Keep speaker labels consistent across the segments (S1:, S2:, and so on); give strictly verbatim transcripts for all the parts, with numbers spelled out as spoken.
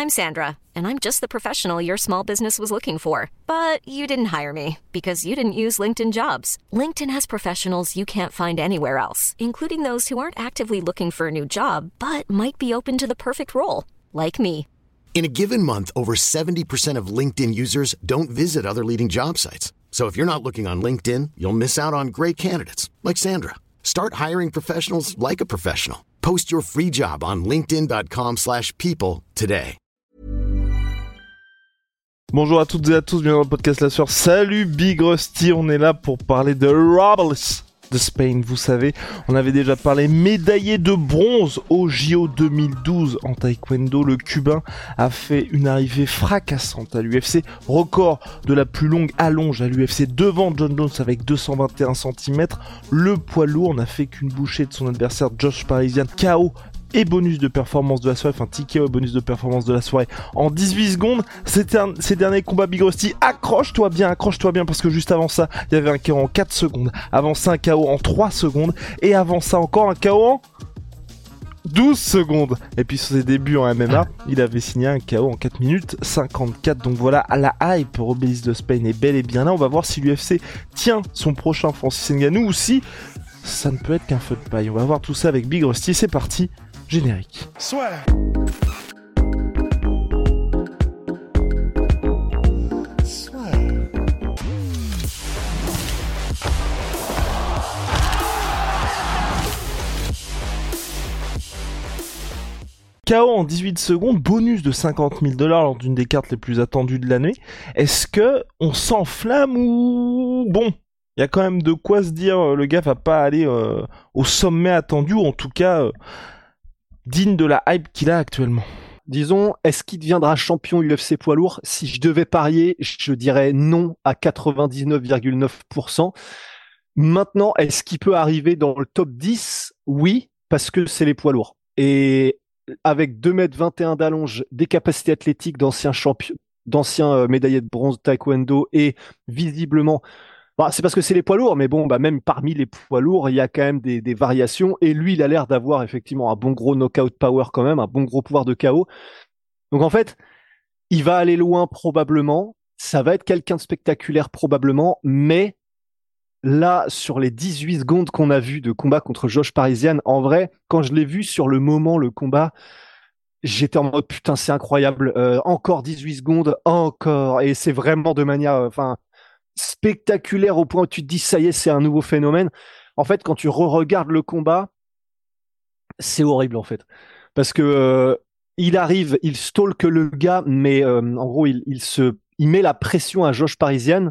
S1: I'm Sandra, and I'm just the professional your small business was looking for. But you didn't hire me because you didn't use LinkedIn Jobs. LinkedIn has professionals you can't find anywhere else, including those who aren't actively looking for a new job, but might be open to the perfect role, like me.
S2: In a given month, over seventy percent of LinkedIn users don't visit other leading job sites. So if you're not looking on LinkedIn, you'll miss out on great candidates like Sandra. Start hiring professionals like a professional. Post your free job on linkedin.com slash people today.
S3: Bonjour à toutes et à tous, bienvenue dans le podcast La Sueur. Salut Big Rusty, on est là pour parler de Robles de Spain. Vous savez, on avait déjà parlé médaillé de bronze au J O deux mille douze en taekwondo. Le Cubain a fait une arrivée fracassante à l'U F C, record de la plus longue allonge à l'U F C devant John Jones avec deux cent vingt et un centimètres. Le poids lourd n'a fait qu'une bouchée de son adversaire Josh Parisian, K O et bonus de performance de la soirée, enfin T K O et bonus de performance de la soirée en dix-huit secondes. C'était un, ces derniers combats Big Rusty, accroche-toi bien, accroche-toi bien, parce que juste avant ça, il y avait un K O en quatre secondes, avant ça un K O en trois secondes, et avant ça encore un K O en douze secondes. Et puis sur ses débuts en M M A, il avait signé un K O en quatre minutes cinquante-quatre. Donc voilà, la hype Robles de Spain est bel et bien là. On va voir si l'U F C tient son prochain Francis Ngannou ou si ça ne peut être qu'un feu de paille. On va voir tout ça avec Big Rusty, c'est parti. Générique. Soit. K O en dix-huit secondes, bonus de cinquante mille dollars lors d'une des cartes les plus attendues de l'année. Est-ce que on s'enflamme ou bon, il y a quand même de quoi se dire le gars va pas aller euh, au sommet attendu, ou en tout cas euh, digne de la hype qu'il a actuellement.
S4: Disons, est-ce qu'il deviendra champion U F C poids lourd? Si je devais parier, je dirais non à quatre-vingt-dix-neuf virgule neuf pour cent. Maintenant, est-ce qu'il peut arriver dans le top dix? Oui, parce que c'est les poids lourds. Et avec deux mètres vingt et un d'allonge, des capacités athlétiques d'anciens champions, d'anciens euh, médaillés de bronze taekwondo, et visiblement, bah, c'est parce que c'est les poids lourds, mais bon, bah, même parmi les poids lourds, il y a quand même des, des variations. Et lui, il a l'air d'avoir effectivement un bon gros knockout power quand même, un bon gros pouvoir de K O. Donc en fait, il va aller loin probablement. Ça va être quelqu'un de spectaculaire probablement, mais là, sur les dix-huit secondes qu'on a vu de combat contre Josh Parisian, en vrai, quand je l'ai vu sur le moment, le combat, j'étais en mode putain, c'est incroyable. Euh, encore dix-huit secondes, encore. Et c'est vraiment de manière, enfin, euh, spectaculaire au point où tu te dis ça y est, c'est un nouveau phénomène. En fait, quand tu re-regardes le combat, c'est horrible en fait, parce que euh, il arrive, il stalk le gars, mais euh, en gros, il, il se, il met la pression à Josh Parisian,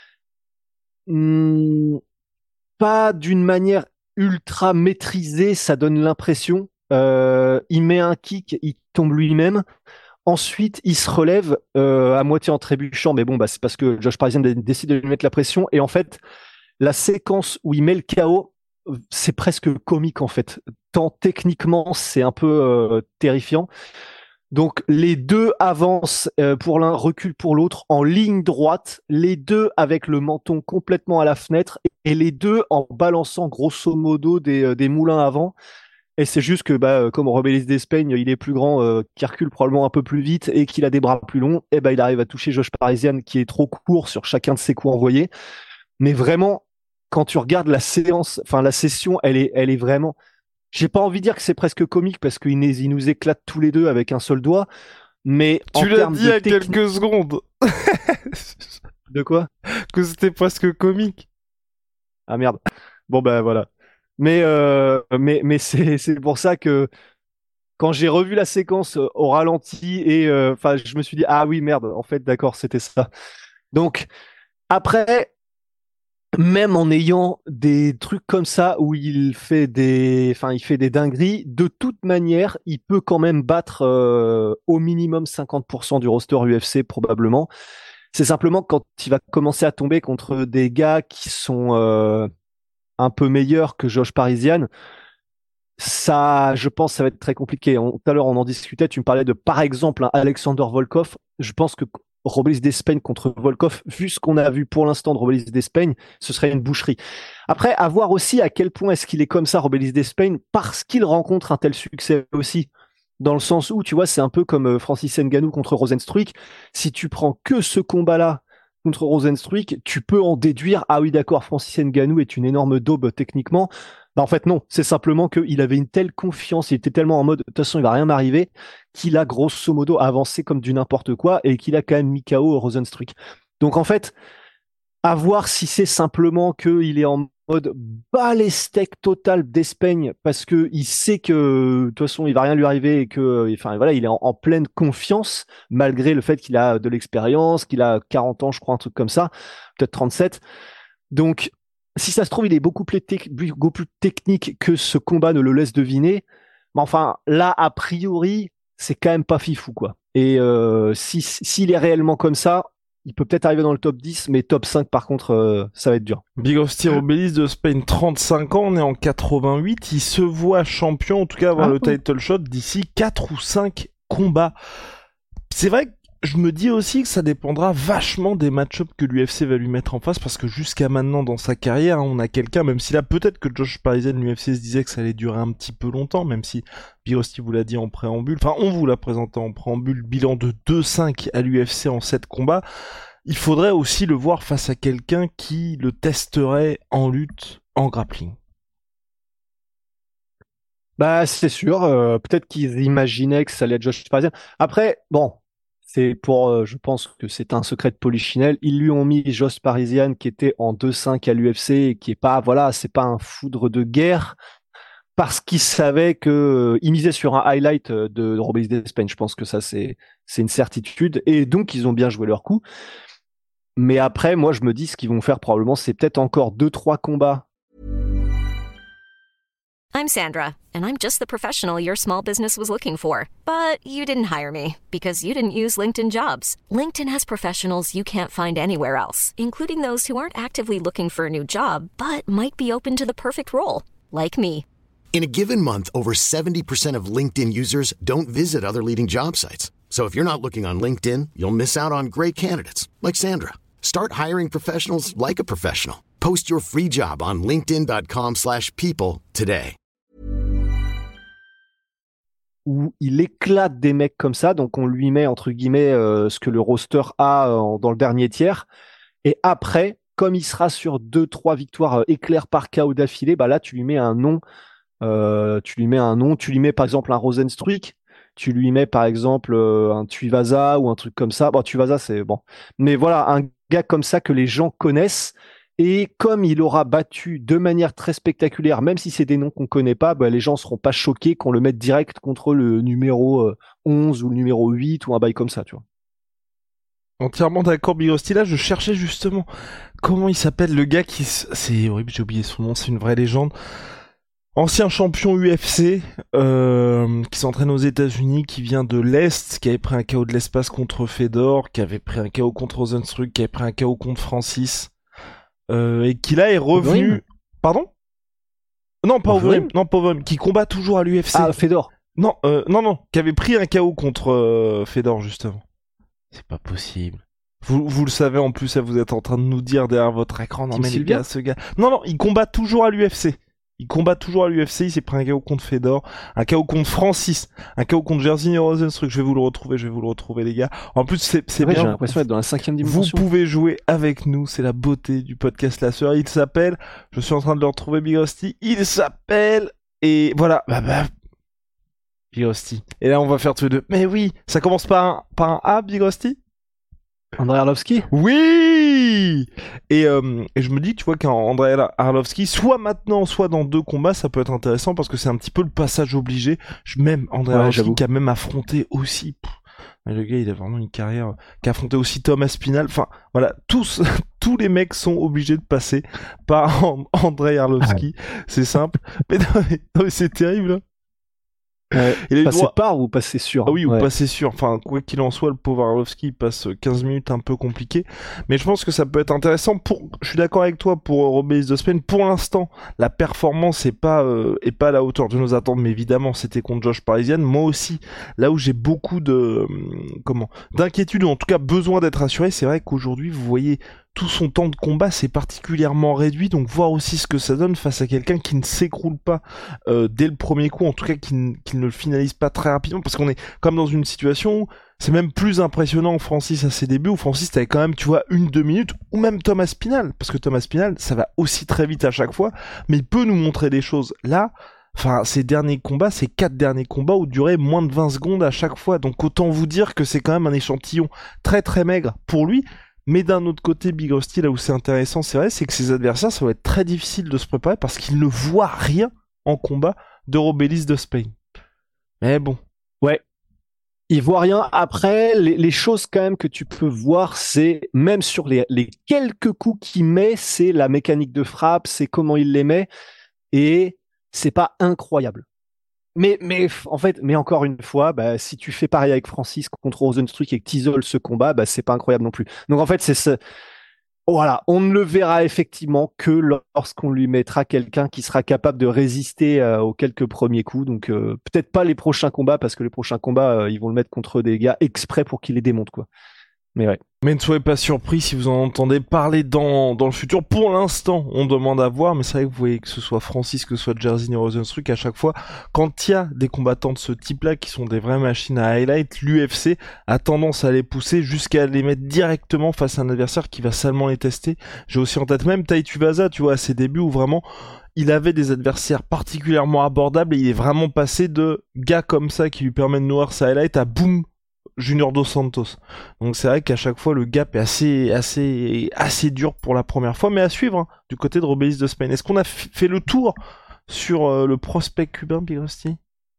S4: hum, pas d'une manière ultra maîtrisée, ça donne l'impression. Euh, il met un kick, il tombe lui-même. Ensuite, il se relève euh, à moitié en trébuchant, mais bon, bah, c'est parce que Josh Parisian décide de lui mettre la pression. Et en fait, la séquence où il met le K O, c'est presque comique en fait. Tant techniquement, c'est un peu euh, terrifiant. Donc, les deux avancent euh, pour l'un, reculent pour l'autre en ligne droite, les deux avec le menton complètement à la fenêtre, et les deux en balançant grosso modo des, euh, des moulins avant. Et c'est juste que, bah, comme Robles d'Espagne, il est plus grand, euh, qui recule probablement un peu plus vite et qu'il a des bras plus longs, et bah, il arrive à toucher Josh Parisian qui est trop court sur chacun de ses coups envoyés. Mais vraiment, quand tu regardes la séance, enfin, la session, elle est, elle est vraiment, j'ai pas envie de dire que c'est presque comique parce qu'il nous, il nous éclate tous les deux avec un seul doigt, mais
S3: tu l'as dit à
S4: technique...
S3: quelques secondes.
S4: De quoi?
S3: Que c'était presque comique.
S4: Ah merde. Bon, bah, voilà. Mais, euh, mais, mais c'est, c'est pour ça que quand j'ai revu la séquence au ralenti et enfin, euh, je me suis dit ah oui merde, en fait d'accord, c'était ça. Donc après, même en ayant des trucs comme ça où il fait des, enfin il fait des dingueries, de toute manière, il peut quand même battre euh, au minimum cinquante pour cent du roster U F C probablement. C'est simplement quand il va commencer à tomber contre des gars qui sont euh, un peu meilleur que Josh Parisian, ça, je pense, ça va être très compliqué. On, tout à l'heure, on en discutait. Tu me parlais de, par exemple, un Alexander Volkov. Je pense que Robles d'Espagne contre Volkov, vu ce qu'on a vu pour l'instant de Robles d'Espagne, ce serait une boucherie. Après, à voir aussi à quel point est-ce qu'il est comme ça, Robles d'Espagne, parce qu'il rencontre un tel succès aussi. dans le sens où, tu vois, c'est un peu comme euh, Francis Ngannou contre Rozenstruik. Si tu prends que ce combat-là contre Rozenstruik, tu peux en déduire, ah oui, d'accord, Francis Ngannou est une énorme daube techniquement. Bah, en fait, non. C'est simplement qu'il avait une telle confiance, il était tellement en mode, de toute façon, il va rien m'arriver, qu'il a grosso modo avancé comme du n'importe quoi et qu'il a quand même mis K O Rozenstruik. Donc, en fait, à voir si c'est simplement qu'il est en mode bas les steaks total d'Espaigne parce que il sait que de toute façon il va rien lui arriver et que enfin voilà il est en, en pleine confiance malgré le fait qu'il a de l'expérience, qu'il a quarante ans je crois un truc comme ça, peut-être trente-sept. Donc si ça se trouve il est beaucoup plus, tec- beaucoup plus technique que ce combat ne le laisse deviner. Mais enfin là a priori c'est quand même pas fifou quoi. Et euh, si s'il est réellement comme ça, il peut peut-être arriver dans le top dix, mais top cinq, par contre, euh, ça va être dur.
S3: Big Rusty Obélisque de Spain, trente-cinq ans, on est en quatre-vingt-huit. Il se voit champion, en tout cas avoir ah, le title shot d'ici quatre ou cinq combats. C'est vrai que je me dis aussi que ça dépendra vachement des match-ups que l'U F C va lui mettre en face, parce que jusqu'à maintenant dans sa carrière, hein, on a quelqu'un, même si là peut-être que Josh Parisian, l'U F C se disait que ça allait durer un petit peu longtemps, même si Big Rusty vous l'a dit en préambule, enfin on vous l'a présenté en préambule, bilan de deux cinq à l'U F C en sept combats. Il faudrait aussi le voir face à quelqu'un qui le testerait en lutte, en grappling.
S4: Bah c'est sûr, euh, peut-être qu'ils imaginaient que ça allait être Josh Parisian. Après, bon, c'est pour, euh, je pense que c'est un secret de Polichinelle. Ils lui ont mis Josh Parisian qui était en deux cinq à l'U F C et qui est pas, voilà, c'est pas un foudre de guerre parce qu'ils savaient que euh, ils misaient sur un highlight de, de Robéis d'Espagne. Je pense que ça c'est c'est une certitude et donc ils ont bien joué leur coup. Mais après, moi je me dis ce qu'ils vont faire probablement, c'est peut-être encore deux trois combats.
S1: I'm Sandra, and I'm just the professional your small business was looking for. But you didn't hire me because you didn't use LinkedIn Jobs. LinkedIn has professionals you can't find anywhere else, including those who aren't actively looking for a new job, but might be open to the perfect role, like me.
S2: In a given month, over seventy percent of LinkedIn users don't visit other leading job sites. So if you're not looking on LinkedIn, you'll miss out on great candidates, like Sandra. Start hiring professionals like a professional. Post your free job on linkedin.com slash people today.
S4: Où il éclate des mecs comme ça, donc on lui met entre guillemets euh, ce que le roster a euh, dans le dernier tiers, et après, comme il sera sur deux trois victoires euh, éclairs par K O d'affilée, bah là tu lui mets un nom, euh, tu lui mets un nom, tu lui mets par exemple un Rozenstruik, tu lui mets par exemple euh, un Tuivasa ou un truc comme ça. Bon, Tuivasa c'est bon, mais voilà un gars comme ça que les gens connaissent. Et comme il aura battu de manière très spectaculaire, même si c'est des noms qu'on connaît pas, bah, les gens seront pas choqués qu'on le mette direct contre le numéro euh, onze ou le numéro huit ou un bail comme ça, tu vois.
S3: Entièrement d'accord, Big Rusty. Là, je cherchais justement comment il s'appelle le gars qui... C'est horrible, j'ai oublié son nom, c'est une vraie légende. Ancien champion U F C, euh, qui s'entraîne aux États-Unis, qui vient de l'Est, qui avait pris un K O de l'espace contre Fedor, qui avait pris un K O contre Rozenstruik, qui avait pris un K O contre Francis. Euh, et qui là est revenu. Overeem. Pardon? Non, pas Overeem. Non, pas Overeem. Qui combat toujours à l'U F C.
S4: Ah, Fedor.
S3: Non, euh, non, non. Qui avait pris un K O contre euh, Fedor justement. C'est pas possible. Vous, vous le savez en plus, vous êtes en train de nous dire derrière votre écran. Non mais les gars, ce gars. Non, non, il combat toujours à l'U F C. Il combat toujours à l'U F C, il s'est pris un K O contre Fedor, un K O contre Francis, un K O contre Jairzinho Rozenstruik. Je vais vous le retrouver, je vais vous le retrouver les gars. En plus c'est, c'est
S4: ouais,
S3: bien.
S4: J'ai l'impression d'être dans la cinquième dimension.
S3: Vous pouvez jouer avec nous, c'est la beauté du podcast La Sœur. Il s'appelle, je suis en train de le retrouver Big Rusty, il s'appelle, et voilà, bah bah, Big Rusty. Et là on va faire tous les deux. Mais oui, ça commence par un, par un A, Big Rusty?
S4: Andrei Arlovski.
S3: Oui. Et, euh, et je me dis, tu vois, qu'Andrei Arlovski, soit maintenant, soit dans deux combats, ça peut être intéressant parce que c'est un petit peu le passage obligé. Je, même Andrei ouais, Arlovski qui a même affronté aussi. Pff, le gars, il a vraiment une carrière qui a affronté aussi Tom Aspinall. Enfin, voilà, tous, tous les mecs sont obligés de passer par Andrei Arlovski. Ouais. C'est simple. Mais non, mais, non, mais c'est terrible. Hein.
S4: Euh, il a passer droit... par ou passer sur.
S3: Ah oui,
S4: ouais.
S3: ou passer sur. Enfin, quoi qu'il en soit, le pauvre Arlovski passe quinze minutes un peu compliqué. Mais je pense que ça peut être intéressant pour, je suis d'accord avec toi pour Robéis de Spain. Pour l'instant, la performance est pas, euh, est pas à la hauteur de nos attentes, mais évidemment, c'était contre Josh Parisian. Moi aussi, là où j'ai beaucoup de, euh, comment, d'inquiétude, ou en tout cas besoin d'être rassuré, c'est vrai qu'aujourd'hui, vous voyez tout son temps de combat s'est particulièrement réduit, donc voir aussi ce que ça donne face à quelqu'un qui ne s'écroule pas euh, dès le premier coup, en tout cas qui, n- qui ne le finalise pas très rapidement, parce qu'on est comme dans une situation où c'est même plus impressionnant Francis à ses débuts, où Francis t'avais quand même, tu vois, une, deux minutes, ou même Thomas Spinal, parce que Thomas Spinal, ça va aussi très vite à chaque fois, mais il peut nous montrer des choses. Là, enfin, ces derniers combats, ces quatre derniers combats ont duré moins de vingt secondes à chaque fois, donc autant vous dire que c'est quand même un échantillon très très maigre pour lui. Mais d'un autre côté, Big Rusty, là où c'est intéressant, c'est vrai, c'est que ses adversaires, ça va être très difficile de se préparer parce qu'ils ne voient rien en combat de Robelis de Spain. Mais bon.
S4: Ouais. Il voit rien. Après, les, les choses quand même que tu peux voir, c'est même sur les, les quelques coups qu'il met, c'est la mécanique de frappe, c'est comment il les met, et c'est pas incroyable. Mais, mais en fait, mais encore une fois, bah, si tu fais pareil avec Francis contre Rosenstruck et que t'isoles ce combat, bah, c'est pas incroyable non plus. Donc en fait, c'est ce, voilà, on ne le verra effectivement que lorsqu'on lui mettra quelqu'un qui sera capable de résister euh, aux quelques premiers coups. Donc euh, peut-être pas les prochains combats parce que les prochains combats, euh, ils vont le mettre contre des gars exprès pour qu'il les démonte, quoi. Mais ouais.
S3: Mais ne soyez pas surpris si vous en entendez parler dans, dans le futur. Pour l'instant, on demande à voir, mais c'est vrai que vous voyez que ce soit Francis, que ce soit Jairzinho Rozenstruik, à chaque fois, quand il y a des combattants de ce type-là qui sont des vraies machines à highlight, l'U F C a tendance à les pousser jusqu'à les mettre directement face à un adversaire qui va salement les tester. J'ai aussi en tête même Tai Tuivasa, tu vois, à ses débuts où vraiment il avait des adversaires particulièrement abordables et il est vraiment passé de gars comme ça qui lui permet de nourrir sa highlight à boum, Junior Dos Santos. Donc c'est vrai qu'à chaque fois le gap est assez assez assez dur pour la première fois, mais à suivre hein, du côté de Robelis de Spain. Est-ce qu'on a f- fait le tour sur euh, le prospect cubain, Big Rusty ?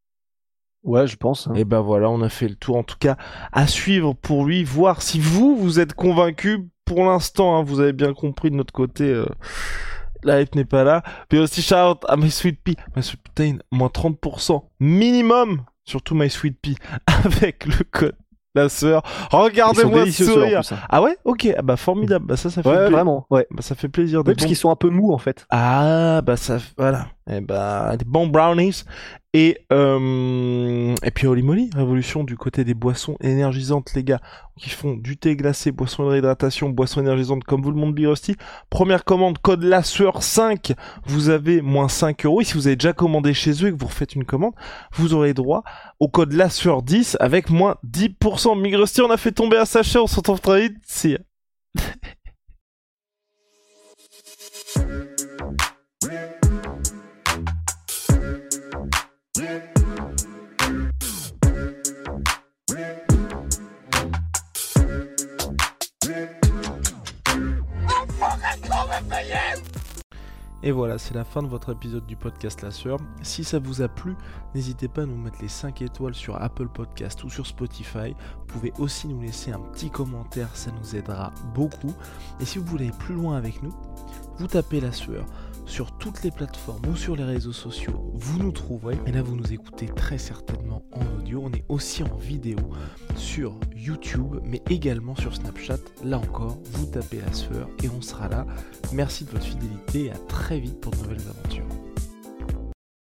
S4: Ouais, je pense. Hein.
S3: Et ben voilà, on a fait le tour. En tout cas, à suivre pour lui, voir si vous vous êtes convaincu. Pour l'instant, hein, vous avez bien compris de notre côté. Euh... La hype n'est pas là. Puis aussi shout à My Sweet Pea. My Sweet Pea, moins trente pour cent minimum. Surtout My Sweet Pea. Avec le code la sœur. Regardez-moi ce sourire. Plus, hein. Ah ouais, ok, ah bah formidable. Bah ça, ça fait
S4: ouais,
S3: pla...
S4: vraiment. Ouais.
S3: Bah ça fait plaisir.
S4: Ouais, parce bons... qu'ils sont un peu mous en fait.
S3: Ah bah ça, voilà. Et bah des bons brownies. Et euh... et puis Holy Moly, révolution du côté des boissons énergisantes, les gars, qui font du thé glacé, boissons de réhydratation, boissons énergisantes, comme vous le montre Big Rusty. Première commande, code la sueur cinq, vous avez moins cinq euros. Et si vous avez déjà commandé chez eux et que vous refaites une commande, vous aurez droit au code la sueur dix avec moins dix pour cent. Big Rusty, on a fait tomber un sachet, on s'entend très vite. Si. Et voilà, c'est la fin de votre épisode du podcast La Sueur. Si ça vous a plu, n'hésitez pas à nous mettre les cinq étoiles sur Apple Podcast ou sur Spotify. Vous pouvez aussi nous laisser un petit commentaire, ça nous aidera beaucoup. Et si vous voulez aller plus loin avec nous, vous tapez La Sueur sur toutes les plateformes ou sur les réseaux sociaux, vous nous trouverez. Et là, vous nous écoutez très certainement en audio. On est aussi en vidéo sur YouTube, mais également sur Snapchat. Là encore, vous tapez La Sueur et on sera là. Merci de votre fidélité et à très vite pour de nouvelles aventures.